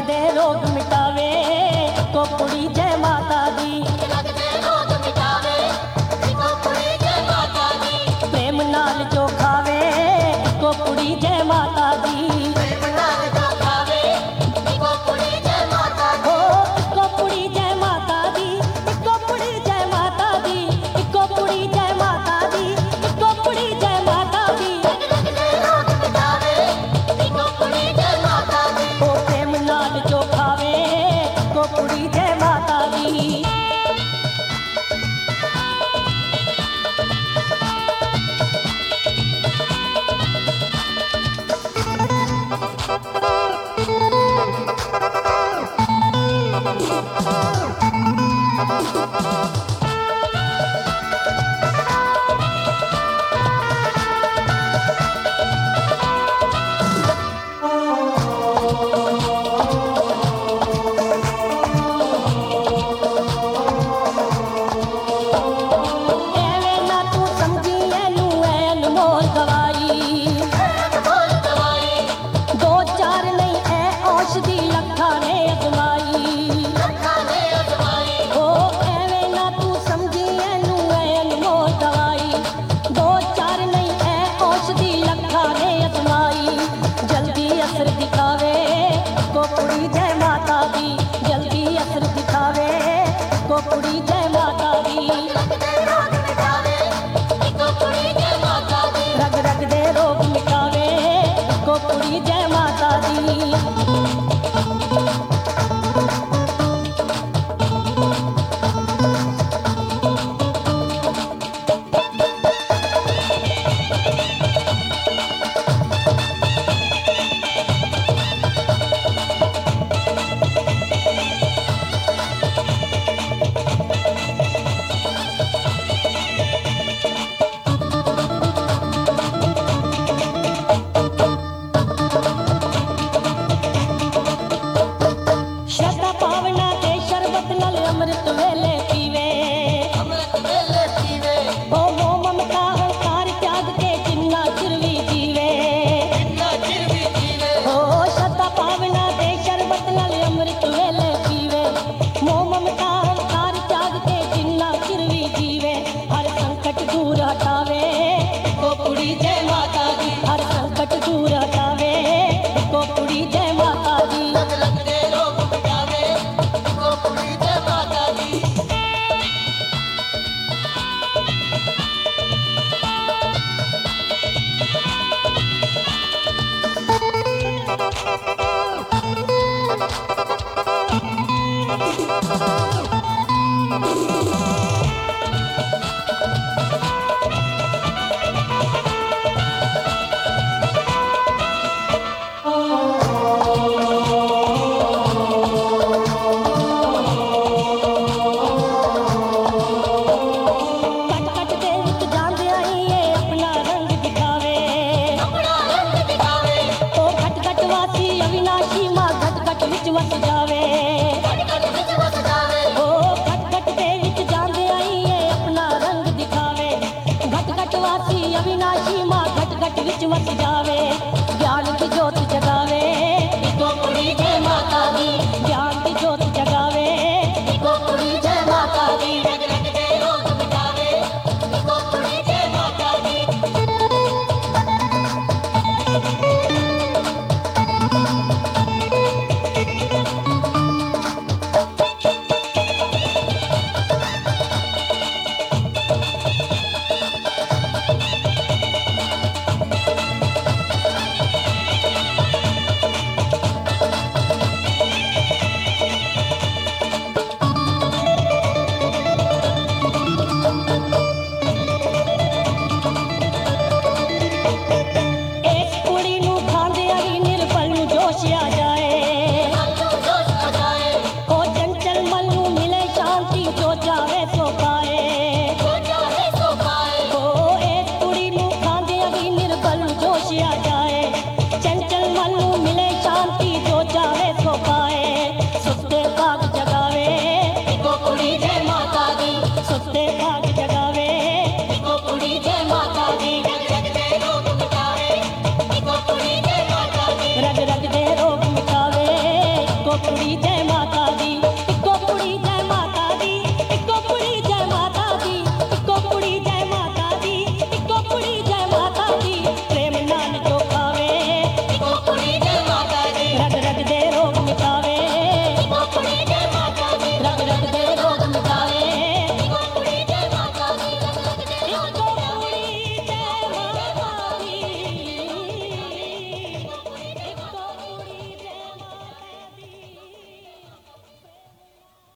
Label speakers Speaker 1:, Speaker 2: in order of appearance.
Speaker 1: दे रोग मिटावे को कुड़ी जय माता दी।
Speaker 2: रग दे रोग मिटावे को कुड़ी जय माता दी।
Speaker 1: प्रेम नाल जो खावे को कुड़ी जय माता दी।
Speaker 2: प्रेम नाल जो खावे को कुड़ी जय माता दी।
Speaker 1: को कुड़ी जय माता दी। को कुड़ी जय माता दी। को कुड़ी जय माता दी। को कुड़ी जय माता दी।
Speaker 2: रग दे रोग मिटावे को कुड़ी जय माता दी।
Speaker 1: ओ प्रेम नाल जो खावे को कुड़ी जय माता दी। एवे ना तू समझी एनू ऐन मोल दवाई।
Speaker 2: बोल दवाई
Speaker 1: दो चार नहीं है औषधि लखा ने अजमाई।
Speaker 2: खाने अजमाई।
Speaker 1: ओ एवे ना तू समझी एनू ऐन मोल दवाई। दो चार नहीं है औषधि लखा ने अजमाई। जल्दी असर दिखावे को कुड़ी जय माता दी। जल्दी असर दिखावे को कुड़ी जय माता दी।
Speaker 2: रग दे रोग मिटावे को कुड़ी जय माता दी।
Speaker 1: रग रग दे रोग मिटावे को कुड़ी जय माता दी। श्रद्धा पावना के शरबत नल अमृत वेले पीवे।
Speaker 2: अमृत वेले पीवे
Speaker 1: ओ मोह ममता अहंकार त्याग के जिन्ना चिरवी जीवे।
Speaker 2: ना चिरवी जीवे।
Speaker 1: ओ श्रद्धा पावना के शरबत नल अमृत वेले पीवे। मोह ममता अहंकार त्याग के जिन्ना चिरवी जीवे। हर संकट दूर हटावे को कुड़ी जय माता दी। हर संकट दूर हटावे को कुड़ी जय माता दी।
Speaker 2: रग दे रोग मिटावे को कुड़ी जय माता दी।
Speaker 1: कट कट दे विच जांदे आई ये अपना रंग दिखावे।
Speaker 2: अपना रंग दिखावे
Speaker 1: ओ घट घट वासी अविनाशी मां घट घट विच वस